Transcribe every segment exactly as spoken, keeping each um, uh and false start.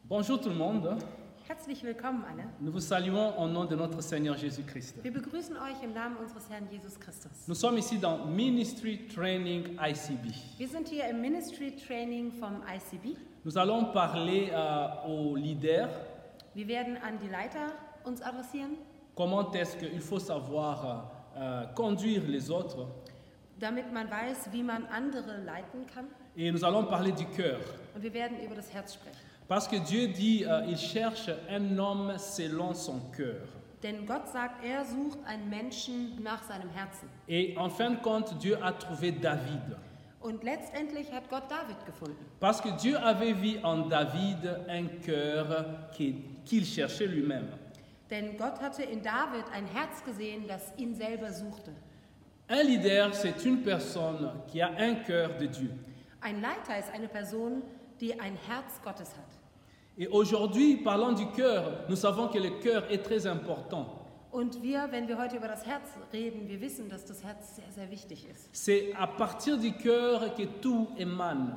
Bonjour tout le monde. Herzlich willkommen alle. Nous vous saluons au nom de notre Seigneur Jésus-Christ. Wir begrüßen euch im Namen unseres Herrn Jesus Christus. Nous sommes ici dans Ministry Training I C B. Wir sind hier im Ministry Training vom I C B. Nous allons parler euh, aux leaders. Wir werden an die Leiter uns adressieren. Comment est-ce qu'il faut savoir euh, conduire les autres. Damit man weiß, wie man andere leiten kann. Et nous allons parler du cœur. Und wir werden über das Herz sprechen. Parce que Dieu dit euh, il cherche un homme selon son cœur. Denn Gott sagt, er sucht einen Menschen nach seinem Herzen. Et en fin de compte, Dieu a trouvé David. Und letztendlich hat Gott David gefunden. Parce que Dieu avait vu en David un cœur qu'il qu'il cherchait lui-même. Denn Gott hatte in David ein Herz gesehen, das ihn selber suchte. Un leader, c'est une personne qui a un cœur de Dieu. Ein Leiter ist eine Person, die ein Herz Gottes hat. Et aujourd'hui, parlant du cœur, nous savons que le cœur est très important. Und wir, wenn wir heute über das Herz reden, wir wissen, dass das Herz sehr, sehr wichtig ist. C'est à partir du cœur que tout émane.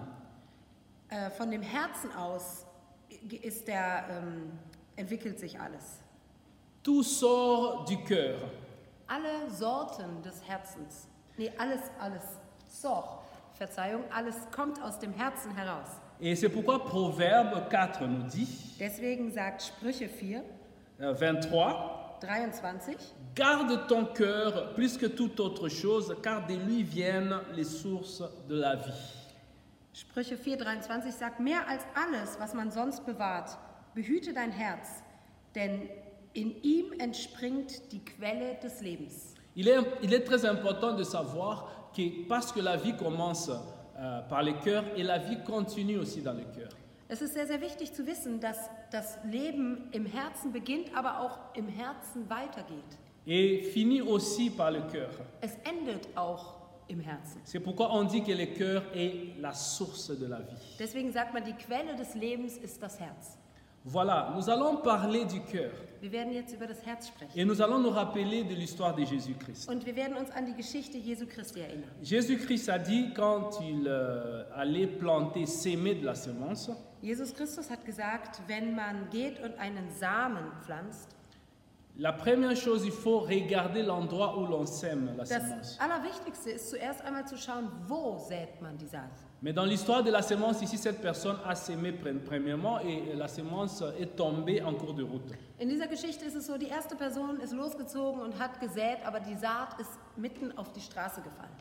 Äh, von dem Herzen aus ist der, ähm, entwickelt sich alles. Tout sort du cœur. Alle Sorten des Herzens, nee, alles, alles, sort, Verzeihung, alles kommt aus dem Herzen heraus. Et c'est pourquoi Proverbe quatre nous dit, Deswegen sagt Sprüche vier, euh, vingt-trois, dreiundzwanzig, garde ton cœur plus que toute autre chose, car de lui viennent les sources de la vie. Sprüche vier, dreiundzwanzig sagt, mehr als alles, was man sonst bewahrt, behüte dein Herz, denn in ihm entspringt die Quelle des Lebens. Il est, il est très important de savoir que parce que la vie commence euh, par le cœur et la vie continue aussi dans le cœur. Es ist sehr, sehr wichtig zu wissen, dass das Leben im Herzen beginnt, aber auch im Herzen weitergeht. Et finit aussi par le cœur. Es endet auch im Herzen. C'est pourquoi on dit que le cœur est la source de la vie. Deswegen sagt man, die Quelle des Lebens ist das Herz. Voilà, nous allons parler du cœur Wir werden jetzt über das Herz sprechen. et nous allons nous rappeler de l'histoire de Jésus-Christ. Und wir werden uns an die Geschichte Jesu Christi erinnern. Jésus-Christ a dit quand il euh, allait planter, s'aimer de la semence, Jesus Christus hat gesagt, wenn man geht und einen Samen pflanzt, la première chose, il faut regarder l'endroit où l'on sème la das semence. Allerwichtigste ist zuerst einmal zu schauen, wo sät man die Saat. Mais dans l'histoire de la semence, ici, cette personne a semé pre- premièrement et la semence est tombée en cours de route. In dieser Geschichte ist es so, die erste Person ist losgezogen und hat gesät, aber die Saat ist mitten auf die Straße gefallen.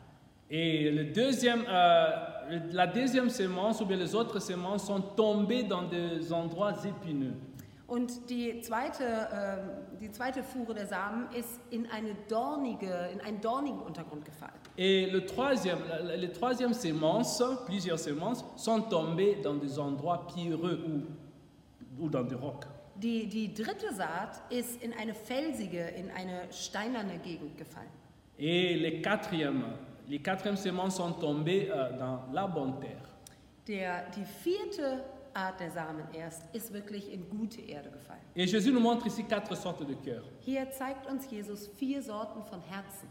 Et le deuxième, euh, la deuxième semence ou bien les autres semences sont tombées dans des endroits épineux. Und die zweite, äh, die zweite Fuhre der Samen ist in, eine dornige, in einen dornigen Untergrund gefallen. Et le troisième, la- les troisième semences, plusieurs semences, sont tombées dans des endroits pierreux ou, ou dans des rocs. Die, die dritte Saat ist in eine felsige, in eine steinerne Gegend gefallen. Et les quatrièmes, les quatrièmes semences sont tombées euh, dans la bonne terre. Der, die vierte Art der Samen erst ist wirklich in gute Erde gefallen. Et Jésus nous montre ici quatre sortes de cœurs. Hier zeigt uns Jesus vier Sorten von Herzen.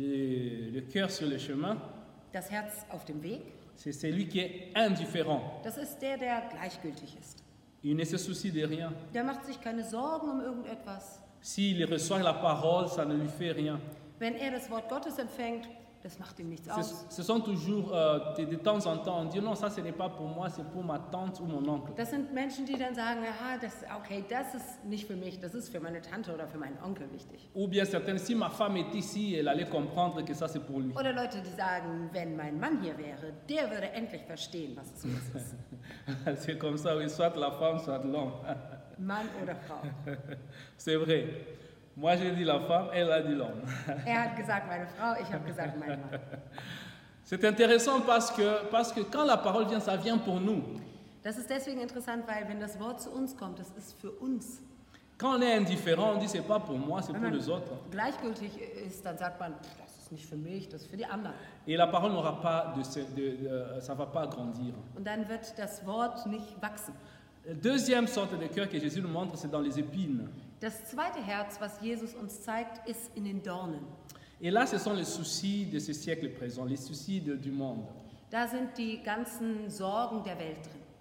Le, le cœur sur le chemin, Das Herz auf dem Weg, c'est celui qui est indifférent. das ist der, der gleichgültig ist. Il ne se soucie de rien. Der macht sich keine Sorgen um irgendetwas. S'il reçoit la parole, ça ne lui fait rien. Wenn er das Wort Gottes empfängt, das macht ihm nichts Ce, aus. ce sont toujours, euh, de, de temps en temps, on dit non, ça ce n'est pas pour moi, c'est pour ma tante ou mon oncle. Das sind Menschen, die dann sagen, aha, das, okay, das ist nicht für mich, das ist für meine Tante oder für meinen Onkel wichtig. Ou bien certaines, si ma femme est ici, elle allait comprendre que ça c'est pour lui. Oder Leute, die sagen, wenn mein Mann hier wäre, der würde endlich verstehen, was es los ist. C'est comme ça, oui, soit la femme, soit l'homme. Mann oder Frau. C'est vrai. Moi j'ai dit la femme, elle a dit l'homme. Er hat gesagt, meine Frau, ich habe gesagt, mein Mann. C'est intéressant parce que, parce que quand la parole vient, ça vient pour nous. Das ist deswegen interessant, weil wenn das Wort zu uns kommt, das ist für uns. Quand on est indifférent, on dit c'est pas pour moi, c'est Wenn pour man les autres. gleichgültig ist, dann sagt man, pff, das ist nicht für mich, das ist für die anderen. Et la parole n'aura pas de, de, de, de ça va pas grandir. Und dann wird das Wort nicht wachsen. La deuxième sorte de cœur que Jésus nous montre, c'est dans les épines. Das zweite Herz, was Jesus uns zeigt, ist in den Dornen. Et là, ce sont les soucis de ce siècle présent, les soucis de- du monde. Da sind die ganzen Sorgen der Welt drin.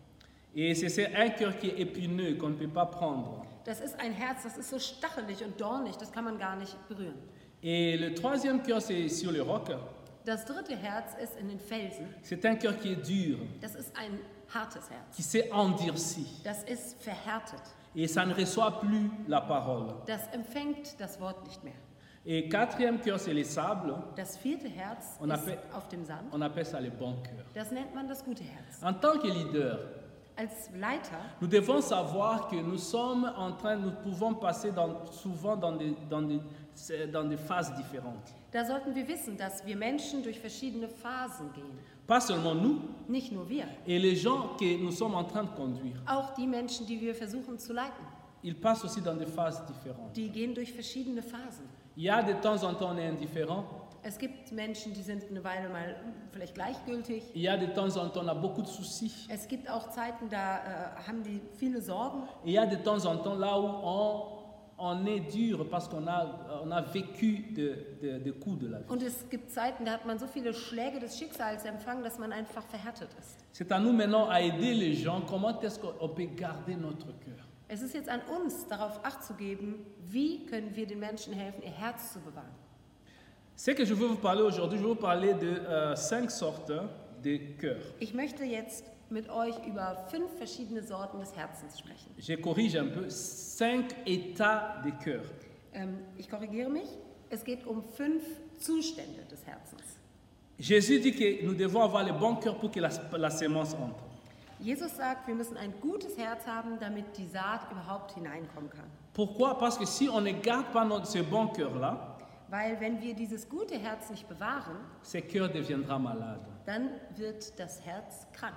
Et c'est c'est un cœur qui est épineux, qu'on ne peut pas prendre. Das ist ein Herz, das ist so stachelig und dornig, das kann man gar nicht berühren. Et le troisième cœur, c'est sur le roc. Das dritte Herz ist in den Felsen. C'est un cœur qui est dur, Das ist ein hartes Herz. qui s'est endurci. Das ist verhärtet. Et ça ne reçoit plus la parole. Das empfängt das Wort nicht mehr. Et quatrième cœur, c'est les sables. Das vierte Herz On ist appelle- auf dem Sand. On appelle ça le bon cœur. Das nennt man das gute Herz. En tant que leader, Als Leiter nous devons savoir que nous sommes en train, nous pouvons passer dans- souvent dans des, dans, des, dans des phases différentes. Da sollten wir wissen, dass wir Menschen durch verschiedene Phasen gehen. Pas seulement nous, Nicht nur wir, et les gens que nous sommes en train de conduire. auch die Menschen, die wir versuchen zu leiten, Ils passent aussi dans des phases différentes. die gehen durch verschiedene Phasen. Il y a de temps en temps, on est indifférent. Es gibt Menschen, die sind eine Weile mal vielleicht gleichgültig. Il y a de temps en temps, on a beaucoup de soucis. Es gibt auch Zeiten, da äh, haben die viele Sorgen. Et il y a de temps en temps là où on, on est dur parce qu'on a, on a vécu des de, de coups de la vie. Und es gibt Zeiten, da hat man so viele Schläge des Schicksals empfangen, dass man einfach verhärtet ist. C'est à nous maintenant à aider les gens. Comment est-ce qu'on peut garder notre cœur? Es ist jetzt an uns, darauf Acht zu geben, wie können wir den Menschen helfen, ihr Herz zu bewahren. Ce que je veux vous parler aujourd'hui, je veux vous parler de euh, cinq sortes de cœurs. Ich möchte jetzt mit euch über fünf verschiedene Sorten des Herzens sprechen. Je corrige un peu, cinq états de cœur. Ähm, ich korrigiere mich. Es geht um fünf Zustände des Herzens. Jésus dit que nous devons avoir le bon cœur pour que la, la sémence entre. Jesus sagt, wir müssen ein gutes Herz haben, damit die Saat überhaupt hineinkommen kann. Pourquoi? Parce que si on ne garde pas notre, ce bon cœur-là, Weil wenn wir dieses gute Herz nicht bewahren, ce cœur deviendra malade. dann wird das Herz krank.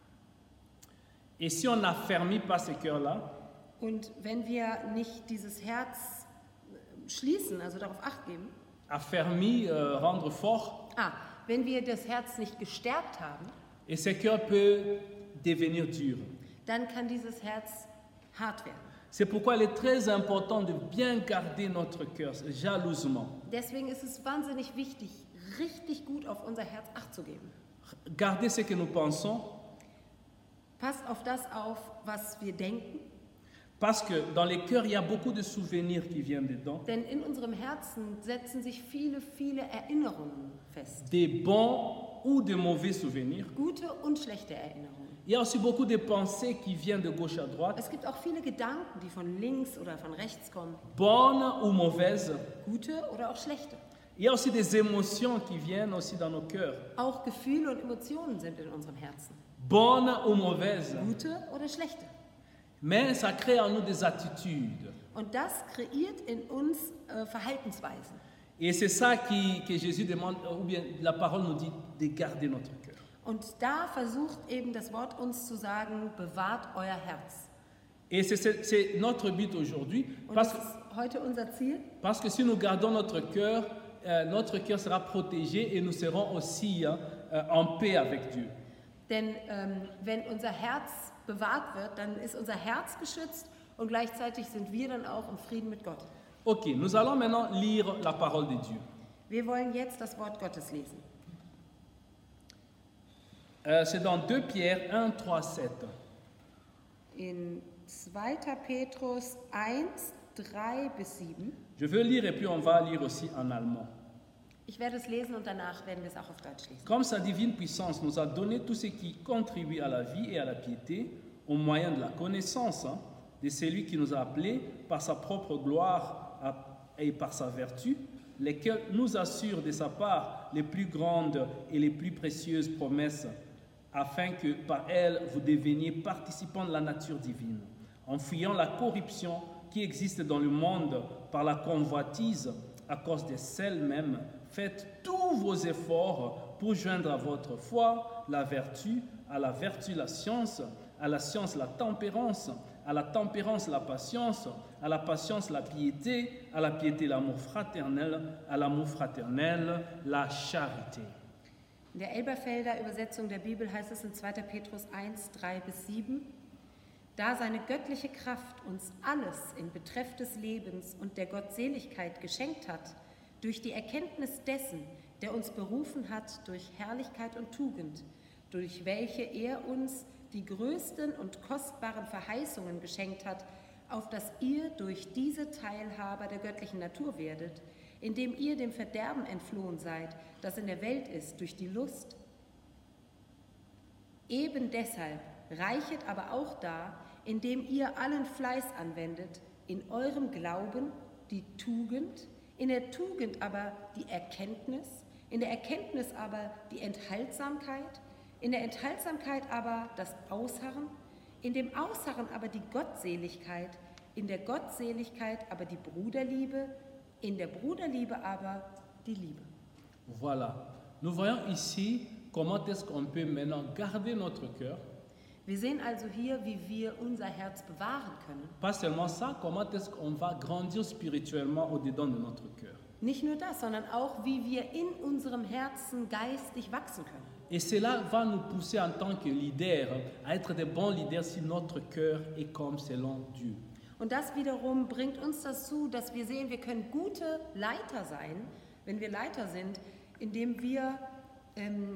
Et si on n'affermit pas ce cœur-là, Und wenn wir nicht dieses Herz äh, schließen, also darauf Acht geben, affermi, euh, rendre fort, ah, wenn wir das Herz nicht gestärkt haben, et ce cœur peut devenir dur. dann kann dieses Herz hart werden. C'est pourquoi il est très important de bien garder notre cœur, jalousement. Deswegen ist es wahnsinnig wichtig, richtig gut auf unser Herz Acht zu geben. Garder ce que nous pensons, Passt auf das auf, was wir denken, parce que dans les cœurs, il y a beaucoup de souvenirs qui viennent dedans, denn in unserem Herzen setzen sich viele, viele Erinnerungen fest. des bons ou de mauvais souvenirs. Gute und schlechte Erinnerungen. Il y a aussi beaucoup de pensées qui viennent de gauche à droite, Es gibt auch viele Gedanken, die von links oder von rechts kommen. bonnes ou mauvaises. Gute oder auch schlechte. Il y a aussi des émotions qui viennent aussi dans nos cœurs, Auch Gefühle und Emotionen sind in unserem Herzen. bonnes ou mauvaises. Gute oder schlechte. Mais ça crée en nous des attitudes. Und das kreiert in uns äh, Verhaltensweisen. Et c'est ça qui, que Jésus demande, ou bien la parole nous dit, de garder notre cœur. Und da versucht eben das Wort uns zu sagen, bewahrt euer Herz. Et c'est- c'est c'est notre but aujourd'hui, Und parce, das ist heute unser Ziel, parce que si nous gardons notre cœur, euh, notre cœur sera protégé et nous serons aussi hein, euh, en paix avec Dieu. denn ähm, wenn unser Herz bewahrt wird, dann ist unser Herz geschützt und gleichzeitig sind wir dann auch im Frieden mit Gott. Ok, nous allons maintenant lire la parole de Dieu. Wir wollen jetzt das Wort Gottes lesen. Euh, c'est dans deux Pierre un, trois, sept. In zweiter Petrus eins, drei bis sieben. Je veux lire et puis on va lire aussi en allemand. Ich werde es lesen und danach werden wir es auch auf Deutsch lesen. Comme sa divine puissance nous a donné tout ce qui contribue à la vie et à la piété, au moyen de la connaissance hein, de celui qui nous a appelés par sa propre gloire à- et par sa vertu, lesquels nous assurent de sa part les plus grandes et les plus précieuses promesses, afin que par elles vous deveniez participants de la nature divine, en fuyant la corruption qui existe dans le monde par la convoitise à cause de celle-même. Faites tous vos efforts pour joindre à votre foi la vertu, à la vertu la science, à la science la tempérance, à la tempérance la patience, à la patience la piété, à la piété l'amour fraternel, à l'amour fraternel la charité. In der Elberfelder Übersetzung der Bibel heißt es in zweiter Petrus eins, drei bis sieben, da seine göttliche Kraft uns alles in Betreff des Lebens und der Gottseligkeit geschenkt hat, durch die Erkenntnis dessen, der uns berufen hat durch Herrlichkeit und Tugend, durch welche er uns die größten und kostbaren Verheißungen geschenkt hat, auf dass ihr durch diese Teilhaber der göttlichen Natur werdet, indem ihr dem Verderben entflohen seid, das in der Welt ist, durch die Lust. Eben deshalb reichet aber auch da, indem ihr allen Fleiß anwendet, in eurem Glauben die Tugend, in der Tugend aber die Erkenntnis, in der Erkenntnis aber die Enthaltsamkeit, in der Enthaltsamkeit aber das Ausharren, in dem Ausharren aber die Gottseligkeit, in der Gottseligkeit aber die Bruderliebe, in der Bruderliebe aber die Liebe. Voilà. Nous voyons ici comment est-ce qu'on peut maintenant garder notre cœur. Wir sehen also hier, wie wir unser Herz bewahren können. Pas seulement ça, comment est-ce qu'on va grandir spirituellement au-dedans de notre cœur. Nicht nur das, sondern auch, wie wir in unserem Herzen geistig wachsen können. Et cela va nous pousser en tant que leaders à être des bons leaders si notre cœur est comme selon Dieu. Und das wiederum bringt uns dazu, dass wir sehen, wir können gute Leiter sein, wenn wir Leiter sind, indem wir ähm,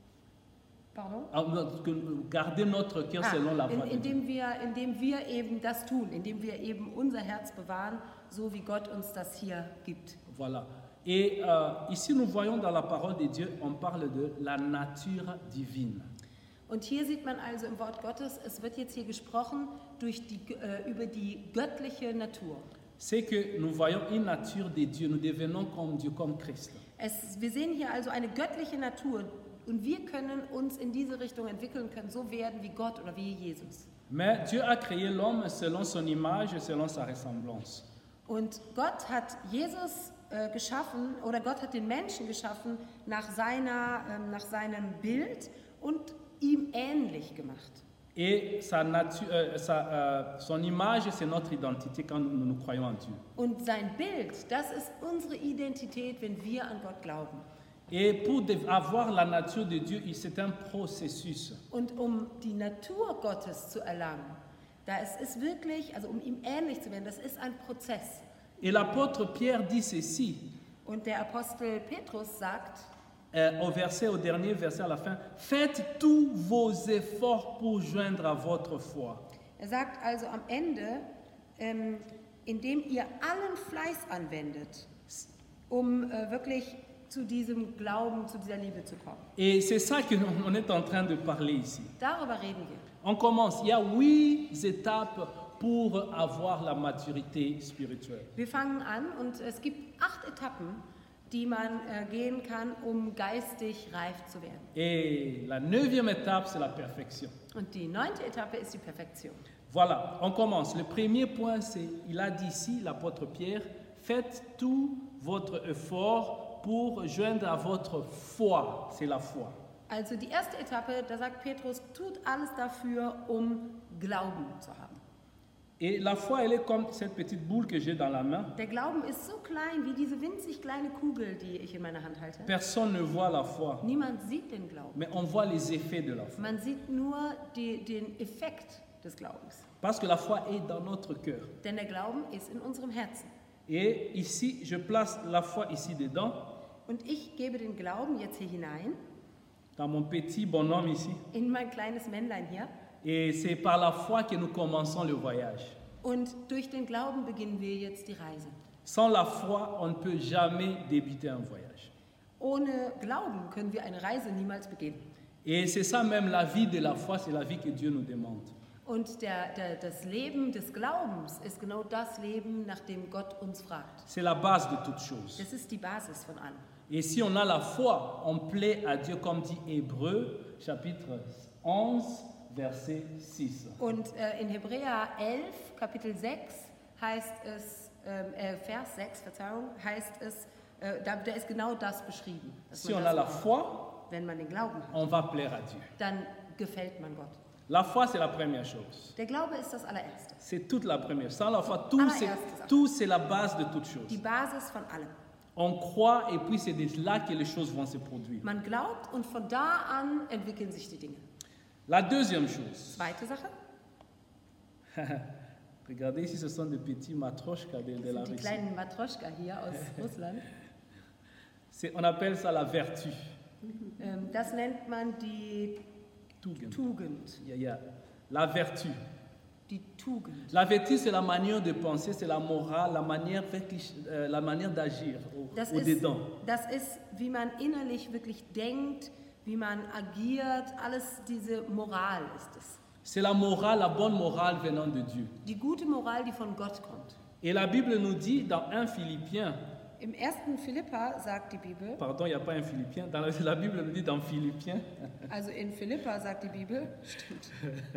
pardon? Garder notre cœur ah, selon la in, voie de indem wir, indem wir eben das tun, indem wir eben unser Herz bewahren, so wie Gott uns das hier gibt. Voilà. Et euh, ici, nous voyons dans la parole de Dieu, on parle de la nature divine. Und hier sieht man also im Wort Gottes, es wird jetzt hier gesprochen durch die, äh, über die göttliche Natur. C'est que nous voyons une nature de Dieu, nous devenons comme Dieu, comme Christ. Es, wir sehen hier also eine göttliche Natur und wir können uns in diese Richtung entwickeln, können so werden wie Gott oder wie Jesus. Mais Dieu a créé l'homme selon son image et selon sa ressemblance. Und Gott hat Jesus äh, geschaffen, oder Gott hat den Menschen geschaffen nach, seiner, ähm, nach seinem Bild und ihm ähnlich gemacht. Et sa nature, euh, sa, euh, son image, c'est notre identité quand nous, nous croyons en Dieu. Und sein Bild, das ist unsere Identität, wenn wir an Gott glauben. Et pour avoir la nature de Dieu, c'est un processus. Und um die Natur Gottes zu erlangen, da es ist wirklich, also um ihm ähnlich zu werden, das ist ein Prozess. Et l'apôtre Pierre dit ceci. Und der Apostel Petrus sagt, Euh, au verset, au dernier verset à la fin, faites tous vos efforts pour joindre à votre foi. Er sagt also am Ende, ähm, indem ihr allen Fleiß anwendet, um äh, wirklich zu diesem Glauben, zu dieser Liebe zu kommen. Et c'est ça que on est en train de parler ici. Darüber reden wir. On commence. Il y a huit étapes pour avoir la maturité spirituelle. Wir fangen an und es gibt acht Etappen, die man äh, gehen kann, um geistig reif zu werden. Et la neuvième étape, c'est la perfection. Und die neunte Etappe ist die Perfektion. Voilà, on commence. Le premier point, c'est, il a dit ici, l'apôtre Pierre, faites tout votre effort pour joindre à votre foi. C'est la foi. Also die erste Etappe, da sagt Petrus, tut alles dafür, um Glauben zu haben. Et la foi, elle est comme cette petite boule que j'ai dans la main. Der Glauben ist so klein wie diese winzig kleine Kugel, die ich in meiner Hand halte. Personne ne voit la foi. Niemand sieht den Glauben. Mais on voit les effets de la foi. Man sieht nur die, den Effekt des Glaubens. Parce que la foi est dans notre cœur. Denn der Glauben ist in unserem Herzen. Et ici, je place la foi ici dedans. Und ich gebe den Glauben jetzt hier hinein. Dans mon petit bonhomme ici. In mein kleines Männlein hier. Et c'est par la foi que nous commençons le voyage. Und durch den Glauben beginnen wir jetzt die Reise. Sans la foi, on ne peut jamais débuter un voyage. Ohne Glauben können wir eine Reise niemals beginnen. Et c'est ça même la vie de la foi, c'est la vie que Dieu nous demande. Und der, der, das Leben des Glaubens ist genau das Leben, nach dem Gott uns fragt. C'est la base de toute chose. Das ist die Basis von allem. Et si on a la foi, on plaît à Dieu, comme dit Hébreux, chapitre onze, verset six. Und äh, in Hebräer elf, Kapitel sechs, heißt es, äh, Vers sechs, Verzeihung, heißt es, äh, da, da ist genau das beschrieben. Si on a la foi, wenn man den Glauben hat, on va plaire à Dieu. Dann gefällt man Gott. La foi, c'est la première chose. Der Glaube ist das allererste. C'est toute la première. Sans la foi, tout c'est, tout c'est la base de toute chose. Die Basis von allem. On croit et puis c'est de là que les choses vont se produire. Man glaubt und von da an entwickeln sich die Dinge. La deuxième chose. Zweite Sache. Regardez ici, ce sont des petits matroschkas de, de la Russie. Die kleinen Matroschka hier aus Russland. C'est, on appelle ça la vertu. Das nennt man die Tugend. Tugend. Yeah, yeah. La vertu. Die Tugend. La vertu, c'est la manière de penser, c'est la morale, la manière, wirklich, äh, la manière d'agir au, Das au ist, dedans. das ist, wie man innerlich wirklich denkt, wie man agiert, alles diese Moral ist es. C'est la morale, la bonne morale venant de Dieu. Die gute Moral, die von Gott kommt. Et la Bible nous dit dans un Philippiens, Im ersten Philippa sagt die Bibel, pardon, il n'y a pas un Philippien, dans la, la Bible nous dit dans Philippiens, also in Philippa sagt die Bibel, stimmt,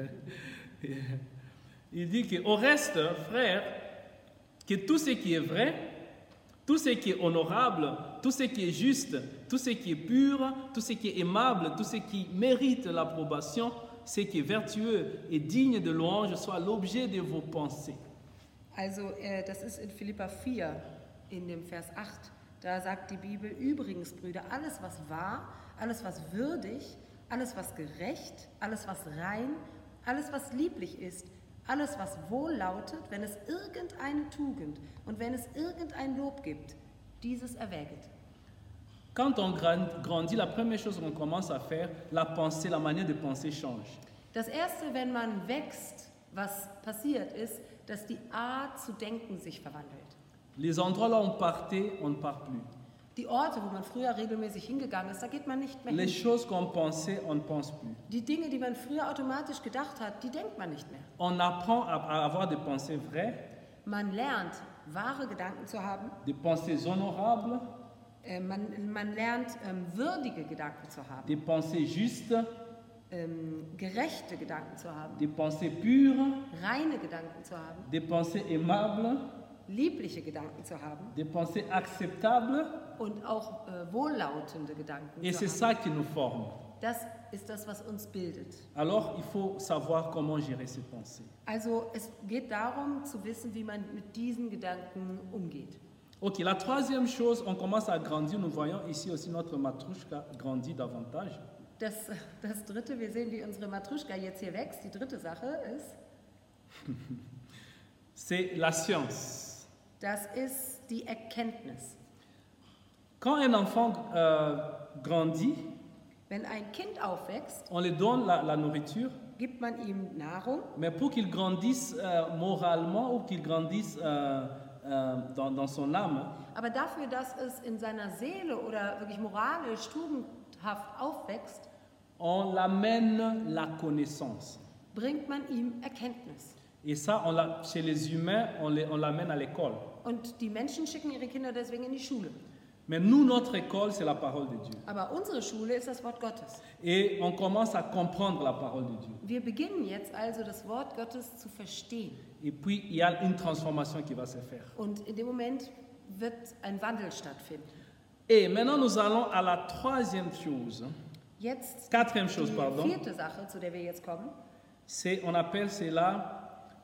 il dit qu'au reste, frères, que tout ce qui est vrai, tout ce qui est honorable, tout ce qui est juste, tout ce qui est pur, tout ce qui est aimable, tout ce qui mérite l'approbation, ce qui est vertueux et digne de louange soit l'objet de vos pensées. Also äh, das ist in Philippa vier, in dem Vers acht. Da sagt die Bibel, übrigens, Brüder, alles was wahr, alles was würdig, alles was gerecht, alles was rein, alles was lieblich ist, alles was wohl lautet, wenn es irgendeine Tugend und wenn es irgendein Lob gibt, dieses erwäget. Quand on grandit, la première chose qu'on commence à faire, la pensée, la manière de penser change. Das Erste, wenn man wächst, was passiert ist, dass die Art zu denken sich verwandelt. Les endroits là où on partait, on ne part plus. Die Orte, wo man früher regelmäßig hingegangen ist, da geht man nicht mehr Les hin. choses qu'on pensait, on ne pense plus. Die Dinge, die man früher automatisch gedacht hat, die denkt man nicht mehr. On apprend à, à avoir des pensées vraies, Man lernt, wahre Gedanken zu haben. des pensées honorables, Äh, man, man lernt, ähm, würdige Gedanken zu haben, des pensées justes, ähm, gerechte Gedanken zu haben, des pensées pures, reine Gedanken zu haben, des pensées aimables, liebliche Gedanken zu haben des pensées acceptables. und auch äh, wohllautende Gedanken Et c'est zu haben. ça qui nous forme. Das ist das, was uns bildet. Alors, il faut savoir comment gérer ces pensées. Also es geht darum, zu wissen, wie man mit diesen Gedanken umgeht. Ok, la troisième chose, on commence à grandir. Nous voyons ici aussi notre matrouchka grandit davantage. Das, das Dritte, wir sehen, wie unsere Matruschka jetzt hier wächst. Die dritte Sache ist, C'est la science. das ist die Erkenntnis. Quand un enfant euh, grandit, Wenn ein Kind aufwächst, on lui donne la, la nourriture, gibt man ihm Nahrung, mais pour qu'il grandisse euh, moralement ou qu'il grandisse euh, euh, dans, dans son âme, aber dafür, dass es in seiner Seele oder wirklich moralisch, tugendhaft aufwächst, on l'amène la connaissance. bringt man ihm Erkenntnis. Et ça, on l'a- chez les humains, on les- on l'amène à l'école. Und die Menschen schicken ihre Kinder deswegen in die Schule. Mais nous, notre école, c'est la parole de Dieu. Aber unsere Schule ist das Wort Gottes. Et on commence à comprendre la parole de Dieu. Wir beginnen jetzt also das Wort Gottes zu verstehen. Et puis, il y a une transformation qui va se faire. Und in dem Moment wird ein Wandel stattfinden. Et maintenant, nous allons à la troisième chose. Jetzt Quatrième chose, die pardon. vierte Sache, zu der wir jetzt kommen. C'est, on appelle cela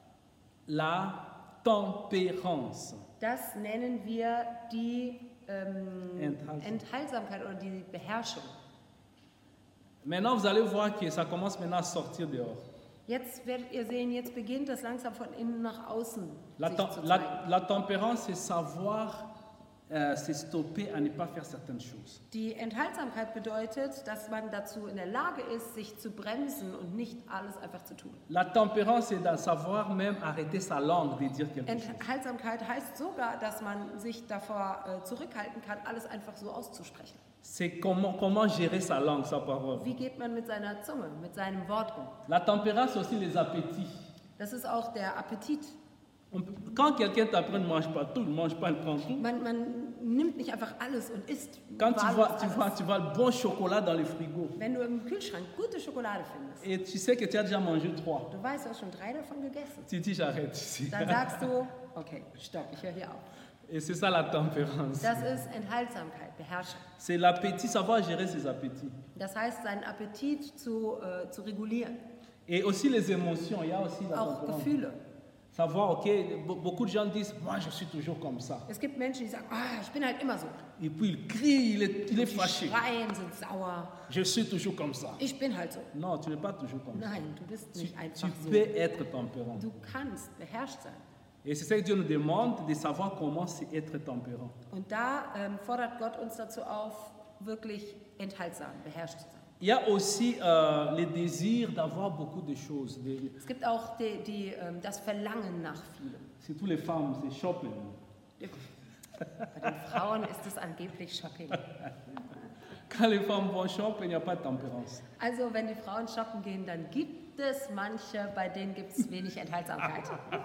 la tempérance. Das nennen wir die ähm, Enthaltsam. Enthaltsamkeit oder die Beherrschung. Maintenant, vous allez voir que ça commence maintenant à sortir dehors. Jetzt werdet ihr sehen, jetzt beginnt das langsam von innen nach außen La, sich tem- zu la- zeigen. la tempérance, c'est savoir euh, se stopper à ne pas faire certaines choses. Die Enthaltsamkeit bedeutet, dass man dazu in der Lage ist, sich zu bremsen und nicht alles einfach zu tun. La tempérance, c'est de savoir même arrêter sa langue de dire quelque chose. Enthaltsamkeit heißt sogar, dass man sich davor äh, zurückhalten kann, alles einfach so auszusprechen. C'est comment, comment gérer sa langue, sa parole. Wie geht man mit seiner Zunge, mit seinem Wort um? La tempérance, c'est aussi les appétits. Das ist auch der Appetit. On peut- quand quelqu'un t'apprend ne mange pas tout, ne mange pas, ne prend tout. Man, man nimmt nicht einfach alles und isst Quand tu wahllos vois, tu, alles. vois, tu vois le bon chocolat dans le frigo Wenn du im Kühlschrank gute Schokolade findest, et tu sais que tu as déjà mangé trois, du weißt, du hast schon drei davon gegessen, tu dis j'arrête ici. dann sagst du, okay, stopp, ich höre hier auf. Et c'est ça la tempérance. Das ist Enthaltsamkeit, Beherrschung. C'est l'appétit, savoir gérer ses appétits. Das heißt, seinen Appetit zu, äh, zu regulieren. Et aussi les émotions, il y a aussi la Auch tempérance. Gefühle. Savoir, ok, be- beaucoup de gens disent, moi je suis toujours comme ça. Es gibt Menschen, die sagen, ah, ich bin halt immer so. Et puis il crie, il est, il est Die fâché. schreien, sind sauer. Je suis toujours comme ça. Ich bin halt so. Non, tu n'es pas toujours comme ça. Nein, du bist Tu, nicht tu einfach so. peux être tempérant. Du kannst beherrscht sein. Et c'est ça que Dieu nous demande, de savoir comment c'est être tempérant. Und da ähm, fordert Gott uns dazu auf, wirklich enthaltsam, beherrscht zu sein. Il y a aussi euh, le désir d'avoir beaucoup de choses. De- Es gibt auch die, die, ähm, das Verlangen nach vielem. surtout les femmes, c'est shopping. Bei den Frauen ist es angeblich Shopping. Quand les femmes vont shopping, il n'y a pas de tempérance. Also wenn die Frauen shoppen gehen, dann gibt es manche, bei denen gibt es wenig Enthaltsamkeit.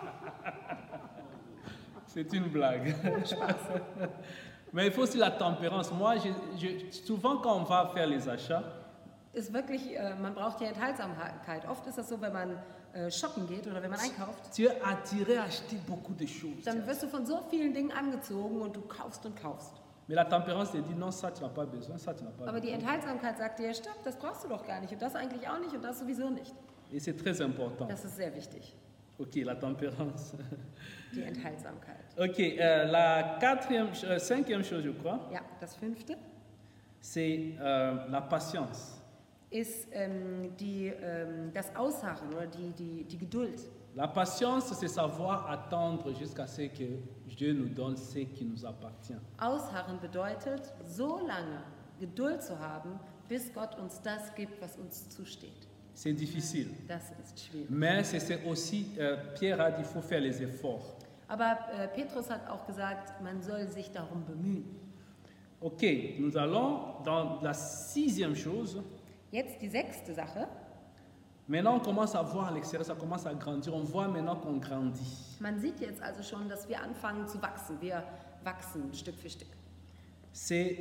C'est une blague. Mais il faut aussi la tempérance. Moi, je- je- souvent quand on va faire les achats, Ist wirklich, äh, man braucht die Enthaltsamkeit. Oft ist das so, wenn man äh, shoppen geht oder wenn man einkauft, tu es attiré à acheter beaucoup de choses. dann wirst du von so vielen Dingen angezogen und du kaufst und kaufst. Mais la tempérance te dit non, ça tu n'as pas besoin, ça tu n'as pas Aber die besoin. Enthaltsamkeit sagt dir, stopp, das brauchst du doch gar nicht und das eigentlich auch nicht und das sowieso nicht. Et c'est très important. Das ist sehr wichtig, Ok, la tempérance. die Enthaltsamkeit. Ok, euh, la quatrième, euh, cinquième chose, je crois, Ja, das fünfte c'est euh, la patience. ist ähm, die, ähm, das Ausharren oder die, die, die Geduld. La patience, c'est savoir attendre jusqu'à ce que Dieu nous donne ce qui nous appartient. Ausharren bedeutet, so lange Geduld zu haben, bis Gott uns das gibt, was uns zusteht. C'est difficile. Das ist schwierig. Mais c'est c'est aussi, euh, Pierre a dit, il faut faire les efforts. Aber äh, Petrus hat auch gesagt, man soll sich darum bemühen. Ok, nous allons dans la sixième chose. Jetzt die sechste Sache. Maintenant, on commence à voir à l'extérieur, ça commence à grandir. On voit maintenant qu'on grandit. Man sieht jetzt also schon, dass wir anfangen zu wachsen. Wir wachsen Stück für Stück. C'est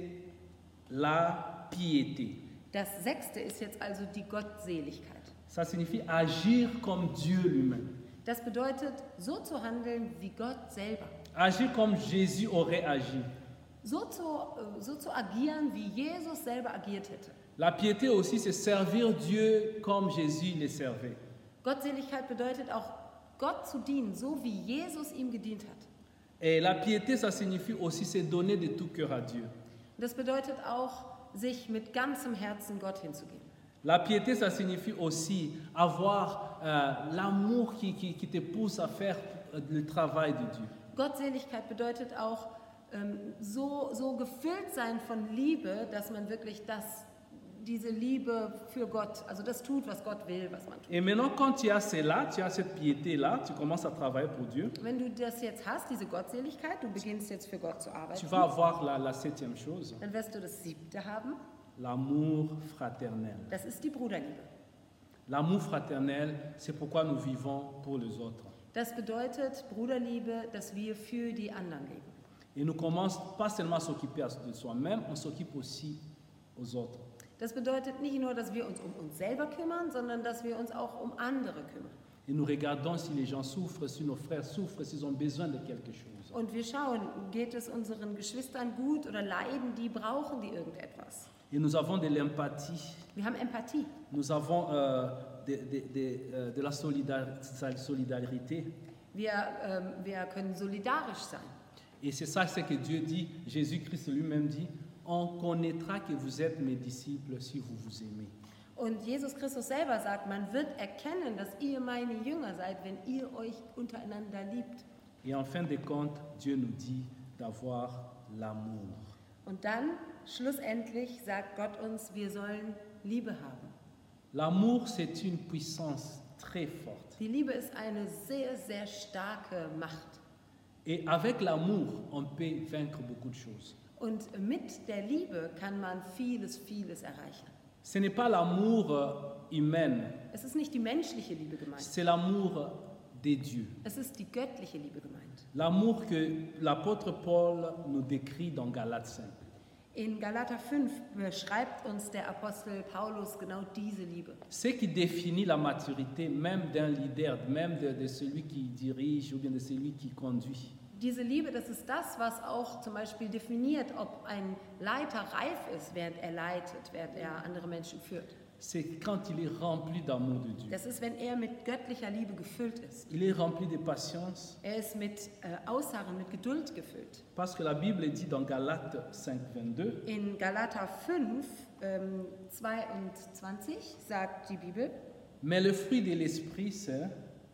la piété. Das sechste ist jetzt also die Gottseligkeit. Ça signifie agir comme Dieu lui-même. Das bedeutet, so zu handeln wie Gott selber. Agir comme Jésus aurait agi. So zu, äh, so zu agieren, wie Jesus selber agiert hätte. La piété aussi, c'est servir Dieu comme Jésus le servait. Gottseligkeit bedeutet auch, Gott zu dienen, so wie Jesus ihm gedient hat. Et la piété, ça signifie aussi se donner de tout cœur à Dieu. Das bedeutet auch, sich mit ganzem Herzen Gott hinzugeben. La piété, ça signifie aussi avoir euh, l'amour qui, qui, qui te pousse à faire euh, le travail de Dieu. Gottseligkeit bedeutet auch, ähm, so, so gefüllt sein von Liebe, dass man wirklich das, diese Liebe für Gott, also das tut, was Gott will, was man tut. Et maintenant, quand tu as cela, tu as cette piété-là, tu commences à travailler pour Dieu, Wenn du das jetzt hast, diese Gottseligkeit, du beginnst jetzt für Gott zu tu arbeiten, vas avoir la, la septième chose, dann wirst du das siebte haben, l'amour fraternel. das ist die Bruderliebe. L'amour fraternel, c'est pourquoi nous vivons pour les autres. Das bedeutet Bruderliebe, dass wir für die anderen leben. Et nous commençons pas seulement à s'occuper de soi-même, on s'occupe aussi aux autres. Das bedeutet nicht nur, dass wir uns um uns selber kümmern, sondern dass wir uns auch um andere kümmern. Et nous regardons si les gens souffrent, si nos frères souffrent, s'ils ont besoin de quelque chose. Und wir schauen, geht es unseren Geschwistern gut oder leiden die, brauchen die irgendetwas? Et nous avons de l'empathie, Wir haben Empathie. nous avons euh, de, de- de, euh, de la solidar- solidarité. Wir, ähm, wir können solidarisch sein. Et c'est ça ce que Dieu dit, Jésus-Christ lui-même dit, on connaîtra que vous êtes mes disciples si vous vous aimez. Und Jesus Christus selber sagt, man wird erkennen, dass ihr meine Jünger seid, wenn ihr euch untereinander liebt. Et en fin de compte, Dieu nous dit d'avoir l'amour. Und dann, schlussendlich, sagt Gott uns, wir sollen Liebe haben. L'amour, c'est une puissance très forte. Die Liebe ist eine sehr, sehr starke Macht. Et avec l'amour, on peut vaincre beaucoup de choses. Und mit der Liebe kann man vieles, vieles erreichen. Ce n'est pas l'amour euh, humain, Es ist nicht die menschliche Liebe gemeint, c'est l'amour de Dieu. es ist die göttliche Liebe gemeint. L'amour que l'apôtre Paul nous décrit dans Galates cinq. In Galater fünf beschreibt uns der Apostel Paulus genau diese Liebe. Ce qui définit la maturité même d'un leader, même de, de celui qui dirige ou bien de celui qui conduit. Diese Liebe, das ist das, was auch zum Beispiel definiert, ob ein Leiter reif ist, während er leitet, während er andere Menschen führt. C'est quand il est rempli d'amour de Dieu. Das ist, wenn er mit göttlicher Liebe gefüllt ist. Il est rempli de patience Er ist mit äh, Ausharren, mit Geduld gefüllt. parce que la Bible dit dans Galates cinq, vingt-deux, In Galater fünf, ähm, zweiundzwanzig sagt die Bibel, mais le fruit de l'Esprit, c'est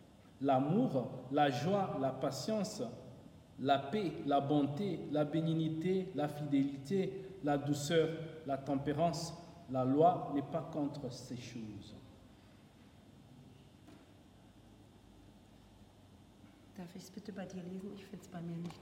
l'amour, la joie, la patience, la paix, la bonté, la bénignité, la fidélité, la douceur, la tempérance. La loi n'est pas contre ces choses. Darf ich es bitte bei dir lesen? Ich finde es bei mir nicht.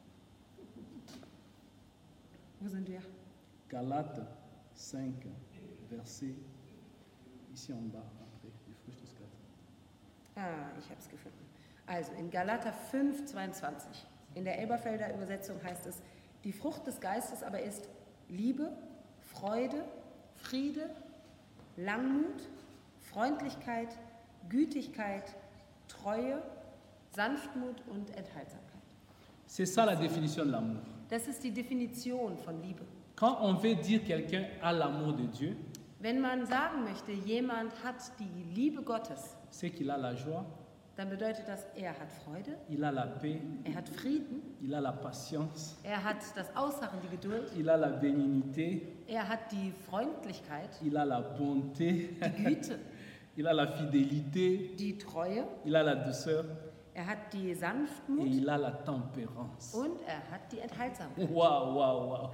Wo sind wir? Galates cinq, verset ici en bas, après, die Frucht des Geistes. Ah, ich habe es gefunden. Also in Galater fünf, zweiundzwanzig. In der Elberfelder Übersetzung heißt es, die Frucht des Geistes aber ist Liebe, Freude, Friede, Langmut, Freundlichkeit, Gütigkeit, Treue, Sanftmut und Enthaltsamkeit. C'est ça la définition de l'amour. Das ist die Definition von Liebe. Quand on veut dire quelqu'un a l'amour de Dieu, Wenn man sagen möchte, jemand hat die Liebe Gottes, c'est qu'il a la joie, dann bedeutet das, er hat Freude, il a la paix, er hat Frieden, il a la patience, er hat das Ausharren, die Geduld, il a la bénignité, er hat die Freundlichkeit, il a la bonté, die Güte, il a la fidélité, die Treue, il a la douceur er hat die et Sanftmut il a la tempérance. und er hat die Enthaltsamkeit. Waouh, waouh, waouh.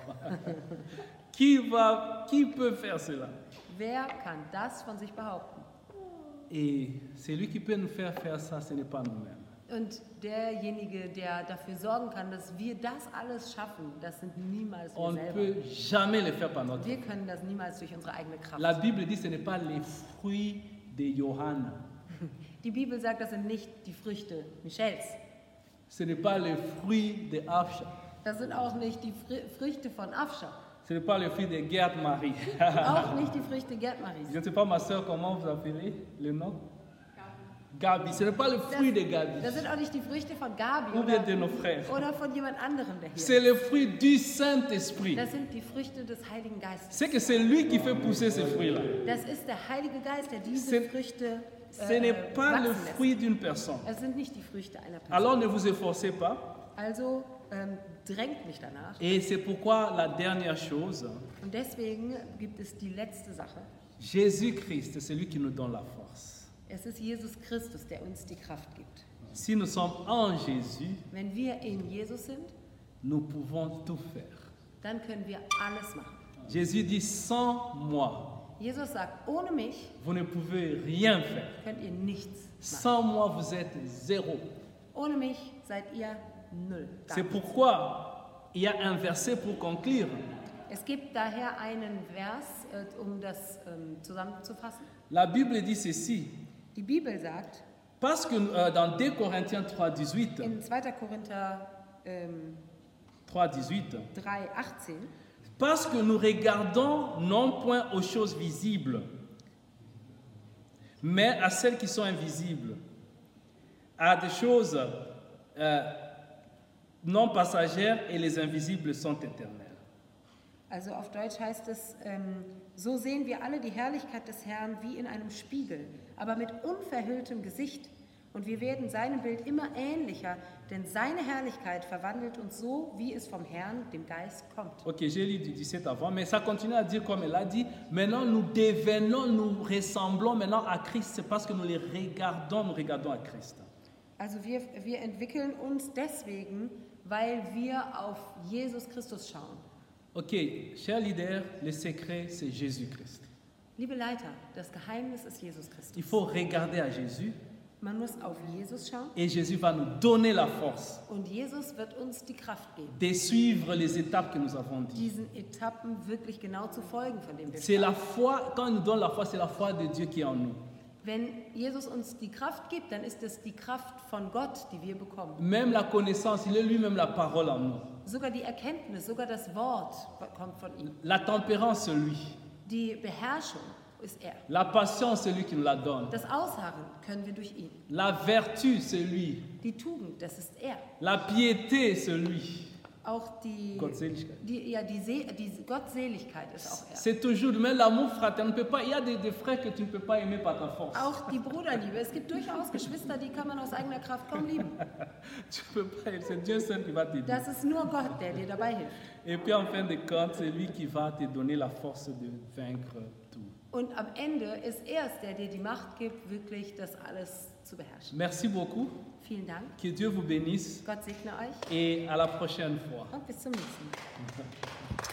Qui va, qui peut faire cela? Wer kann das von sich behaupten? Et celui qui peut nous faire faire ça, ce n'est pas nous-mêmes. Und derjenige, der dafür sorgen kann, dass wir das alles schaffen, das sind niemals wir On ne selber. peut jamais le faire par notre. Wir können das niemals durch unsere eigene Kraft. La Bible dit que ce n'est pas les fruits de Johanna. Die Bibel sagt, das sind nicht die Früchte Michels. Ce n'est pas les fruits de Afsha. Das sind auch nicht die Fr Früchte von Afscha. Ce n'est pas les fruits de Gerd Marie. Auch nicht die Früchte Gerd Maries. Je ne sais pas, ma soeur, comment vous appelez le nom? Gabi. Ce n'est pas le fruit de Gabi. Das sind auch nicht die Früchte von Gabi Ou bien oder, de nos frères. oder von jemand anderem, der hier C'est ist. le fruit du Saint-Esprit. Das sind die Früchte des Heiligen Geistes. C'est que c'est lui qui fait pousser ces fruits-là. Das ist der Heilige Geist, der diese C'est- Früchte Ce äh, n'est pas le wachsen lässt. fruit d'une personne. Es sind nicht die Früchte einer Person. Alors ne vous efforcez pas. Also ähm, drängt mich danach. Et c'est pourquoi la dernière chose, Und deswegen gibt es die letzte Sache. Jésus-Christ, c'est lui qui nous donne la force. Es ist Jesus Christus, der uns die Kraft gibt. Si nous sommes en Jésus, Wenn wir in Jesus sind, nous pouvons tout faire. dann können wir alles machen. Jésus dit, sans moi, Jesus sagt, ohne mich vous ne pouvez rien faire. könnt ihr nichts machen. Sans moi, vous êtes zéro. Ohne mich seid ihr null. Gar C'est nichts. pourquoi il y a un verset pour conclure. Es gibt daher einen Vers, äh, um das ähm, zusammenzufassen. La Bible dit ceci, Die Bibel sagt parce que euh, dans deux Corinthiens trois, dix-huit, in zweiter Korinther ähm, trois, dix-huit, drei, achtzehn, parce que nous regardons non point aux choses visibles, mais à celles qui sont invisibles, à des choses euh, non passagères et les invisibles sont éternelles. also auf Deutsch heißt es, ähm, so sehen wir alle die Herrlichkeit des Herrn wie in einem Spiegel, aber mit unverhülltem Gesicht. Und wir werden seinem Bild immer ähnlicher, denn seine Herrlichkeit verwandelt uns so, wie es vom Herrn, dem Geist, kommt. Ok, j'ai lu du dix-sept avant, mais ça continue à dire comme elle a dit, maintenant nous devenons, nous ressemblons maintenant à Christ, c'est parce que nous les regardons, nous regardons à Christ. Also wir, wir entwickeln uns deswegen, weil wir auf Jesus Christus schauen. Ok, chers leaders, le secret c'est Jésus-Christ. Liebe Leiter, das Geheimnis ist Jesus Christus. Il faut regarder à Jésus Man muss auf Jesus schauen et Jésus va nous donner la force und Jesus wird uns die Kraft geben, de suivre les étapes que nous avons dites. diesen Etappen wirklich genau zu folgen, von dem wir C'est la sprechen. foi, quand il nous donne la foi, c'est la foi de Dieu qui est en nous. Wenn Jesus uns die Kraft gibt, dann ist es die Kraft von Gott, die wir bekommen. Même la connaissance, il est lui-même la parole en nous. Sogar die Erkenntnis, sogar das Wort kommt von ihm. La tempérance, c'est lui. Die Beherrschung ist er. La patience, c'est lui qui nous la donne. Das Ausharren können wir durch ihn. La vertu, c'est lui. Die Tugend, das ist er. La piété, c'est lui. Auch die, Gottseligkeit. die, ja, die, See, die Gottseligkeit ist auch er. C'est toujours, mais l'amour fraternel, ne peut pas, il y a des, des frères que tu ne peux pas aimer par ta force. Auch die Bruderliebe. Es gibt durchaus Geschwister, die kann man aus eigener Kraft kaum lieben. Tu peux pas, c'est Dieu seul qui va t'aider. Das ist nur Gott, der dir dabei hilft. Et puis en fin de compte, c'est lui qui va te donner la force de vaincre tout. Und am Ende ist er es, der dir die Macht gibt, wirklich das alles zu beherrschen. Merci beaucoup. Vielen Dank. Que Dieu vous bénisse Gott segne euch et à la prochaine fois. und bis zum nächsten Mal.